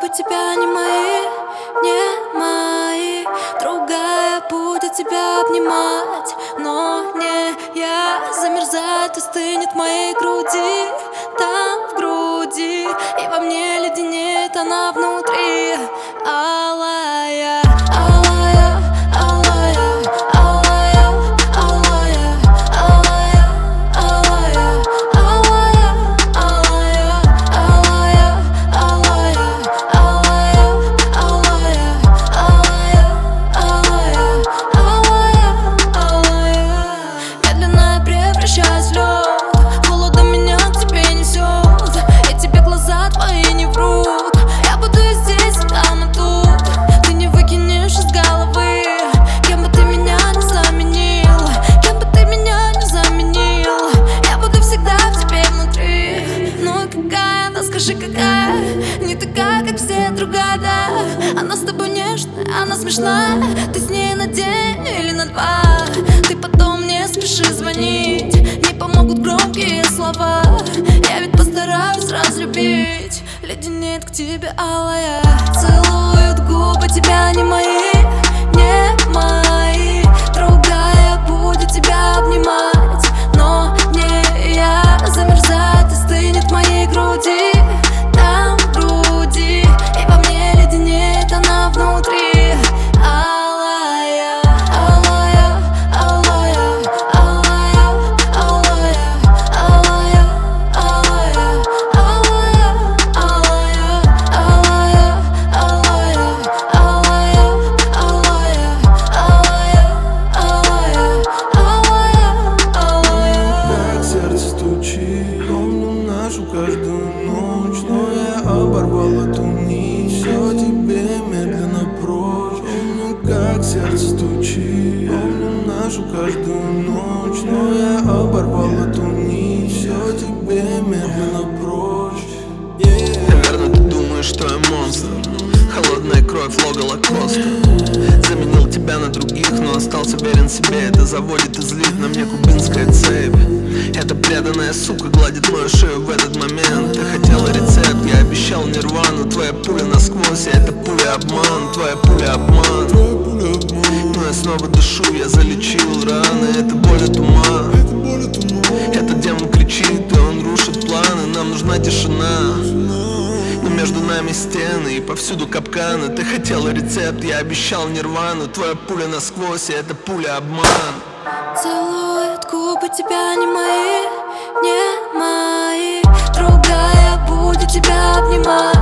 губы тебя не мои, не мои. Другая будет тебя обнимать, но не я. Замерзает и стынет в моей груди, там в груди, и во мне леденеет она внутри. Алая, алая, алая, алая, алая, алая, алая, алая, алая, алая, алая, алая, алая, алая, алая, алая. Медленно превращаясь в лед, холодом меня к тебе несет, и тебе глаза твои не врут. Я буду здесь, там и тут, ты не выкинешь из головы. Кем бы ты меня не заменил, кем бы ты меня не заменил, я буду всегда в тебе внутри. Ну и какая она, скажи, какая? Не такая, как все, другая, да. Она с тобой нежная, она смешная, ты с ней на день или на два. Ты потом не спеши звонить, не помогут громкие слова. Я ведь постараюсь разлюбить, леденеет к тебе алая. Целуют губы тебя не мои, не мои. Другая будет тебя обнимать, но не я. Замерзает и стынет в моей груди, там в груди, и во мне леденеет она внутри. Алая, алая, алая, алая, алая, алая, алая, алая, алая, алая, алая, алая, алая, алая, алая. Как сердце стучит, помню нашу каждую ночь, но я оборвал эту нить, все тебе медленно прочь. Помню, как сердце стучит, помню нашу каждую ночь, но я оборвал эту нить, все тебе медленно прочь. Наверное, ты думаешь, что я монстр, холодная кровь, лого Лакоста. Заменил тебя на других, но остался верен себе. Это заводит и злит, на мне кубинская цепь. Эта преданная сука гладит мою шею в этот момент. Ты хотела рецепт, я обещал нирвану. Твоя пуля насквозь, а это пуля обман. Твоя пуля обман. Но я снова дышу, я залечил раны. Это боль от ума. Этот демон кричит, и он рушит планы. Нам нужна тишина, но между нами стены и повсюду капканы. Ты хотела рецепт, я обещал нирвану. Твоя пуля насквозь, и это пуля обман. Целуют губы тебя не мои, не мои. Другая будет тебя обнимать.